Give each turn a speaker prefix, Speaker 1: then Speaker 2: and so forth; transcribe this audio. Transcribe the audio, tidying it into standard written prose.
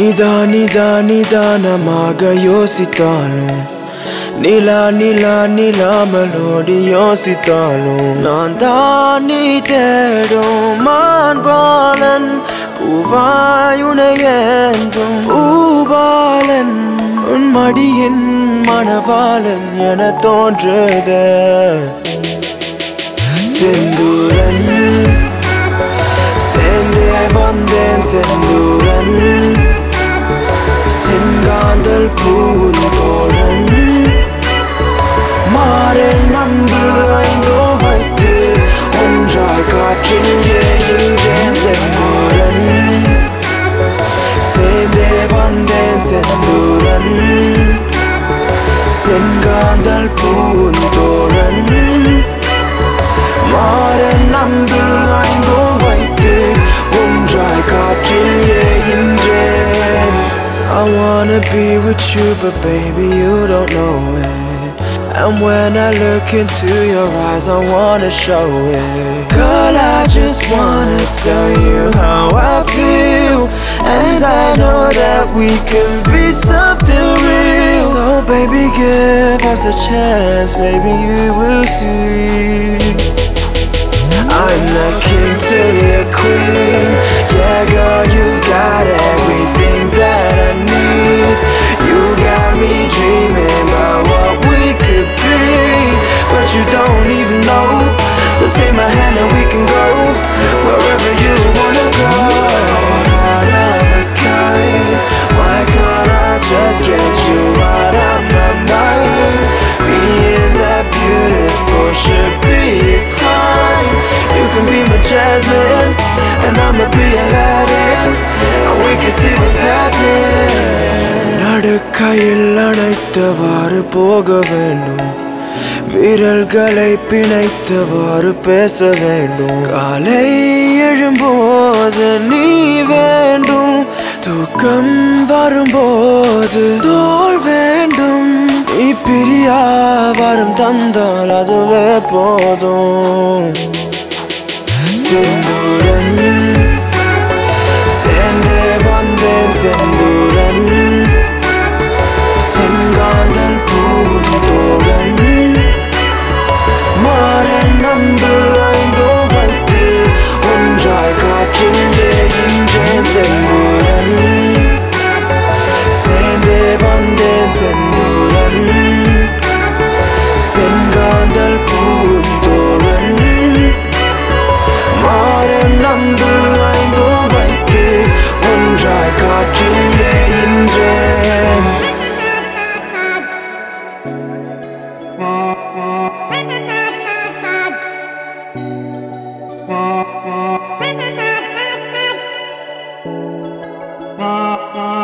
Speaker 1: நிதானமாக யோசித்தாலும் நிலாமலோடி யோசித்தாலும் நான் தான் நீ தேடும் மான்பாலன் பூவாயுனையேந்தும் பூபாலன் உன் மடியின் மணவாளன் என தோன்றுதே செந்தூரன் சேர்ந்தே வந்தேன் செந்தூரன் செங்காந்தல் பூவின் தோழன் மாறே நம்பு ஐந்தோ வைத்து ஒன்றாய் காற்றில் ஏகின்றேன் செந்தூரன் சேர்ந்தே வந்தேன் செந்தூரன் செங்காந்தல் பூவின் தோழன் மாறே நம்பு ஐந்தோ வைத்து ஒன்றாய் காற்றில் ஏகின்றேன் I wanna be with you, but baby, you don't know it. And when I look into your eyes, I wanna show it. Girl, I just wanna tell you how I feel. And I know that we can be something real. So baby, give us a chance, maybe you will see. I'm the king to your queen. Yeah, girl, you've got everything that I need. You got me dreaming about what we could be, but you don't even know. So take my hand and we can go wherever you wanna go. Out of a kind, why can't I just get you out of my mind? Being that beautiful should be a crime. You can be my Jasmine, and I'ma be Aladdin, and we can see what's happening. நடுக்கையில் அணைத்தவாறு போக வேண்டும், விரல்களை பிணைத்தவாறு பேச வேண்டும். காலை எழும்போது நீ வேண்டும், தூக்கம் வரும்போது தோல் வேண்டும். நீ பிரியா வரம் தந்தால் அதுவே போதும். செந்தூரன் சேர்ந்தே வந்தேன் செந்தூரன் செங்காந்தல் பூவின் தோழன் மாறே நம்பு ஐந்தோ வைத்து ஒன்றாய் காற்றில் ஏகின்றேன் செந்தூரன் சேர்ந்தே வந்தேன் செந்தூரன் செங்காந்தல் பூவின் தோழன் மாறே நம்பு ஐந்தோ வைத்து ஒன்றாய் காற்றில் ஏகின்றேன்.
Speaker 2: Ah